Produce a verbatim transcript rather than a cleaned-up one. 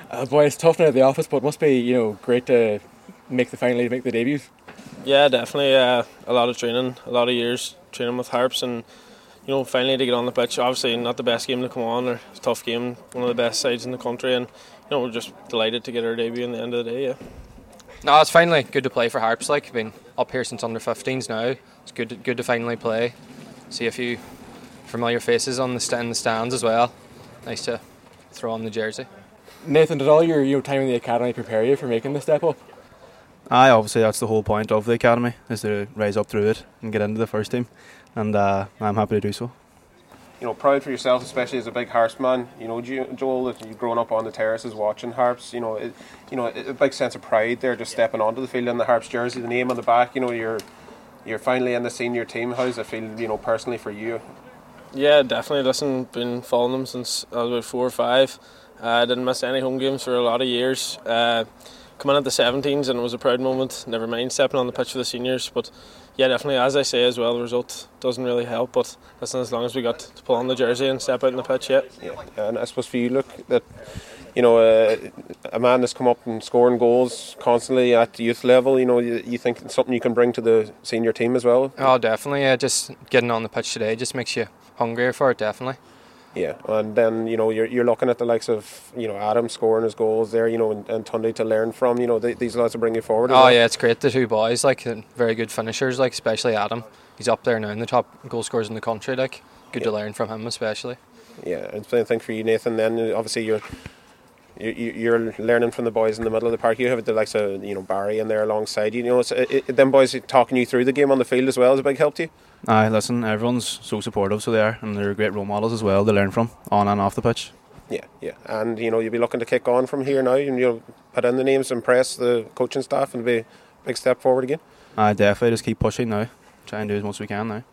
Uh, boy, it's tough now at the office, but it must be, you know, great to make the finally make the debut. Yeah, definitely. Uh, a lot of training, a lot of years training with Harps, and you know, finally to get on the pitch. Obviously, not the best game to come on, or a tough game, one of the best sides in the country, and you know, we're just delighted to get our debut in the end of the day. Yeah. No, it's finally good to play for Harps. Like, I've been up here since under fifteens now. It's good, to, good to finally play. See a few familiar faces on the st- in the stands as well. Nice to throw on the jersey. Nathan, did all your you know time in the academy prepare you for making the step up? Aye, obviously that's the whole point of the academy, is to rise up through it and get into the first team, and uh, I'm happy to do so. You know, proud for yourself, especially as a big Harps man. You know, Joel, if you've grown up on the terraces watching Harps, you know, it, you know, a big sense of pride there, just stepping onto the field in the Harps jersey, the name on the back. You know, you're you're finally in the senior team. How does it feel, you know, personally for you? Yeah, definitely. Listen, been following them since I was about four or five. I uh, didn't miss any home games for a lot of years. Uh, Coming at the seventeens, and it was a proud moment. Never mind stepping on the pitch for the seniors, but yeah, definitely, as I say as well, the result doesn't really help. But listen, as long as we got to pull on the jersey and step out in the pitch, yeah. Yeah, and I suppose for you, look, that you know, uh, a man that's come up and scoring goals constantly at the youth level. You know, you, you think it's something you can bring to the senior team as well. Oh, definitely. Yeah, just getting on the pitch today just makes you hungrier for it. Definitely. Yeah, and then you know you're you're looking at the likes of you know Adam scoring his goals there, you know, and, and Tunde to learn from. You know, they, these lads will bring you forward. Oh well. yeah, it's great. The two boys, like, very good finishers, like especially Adam. He's up there now in the top goal scorers in the country. Like, good yeah. to learn from him, especially. Yeah, and same thing for you, Nathan. Then obviously you're you you're learning from the boys in the middle of the park. You have the likes of you know Barry in there alongside you. You know, it's, it, it, them boys talking you through the game on the field as well is a big help to you. Aye, listen, everyone's so supportive, so they are, and they're great role models as well to learn from, on and off the pitch. Yeah, yeah, and you know you'll be looking to kick on from here now, and you'll put in the names, impress the coaching staff, and be a big step forward again. Aye, definitely, just keep pushing now, try and do as much as we can now.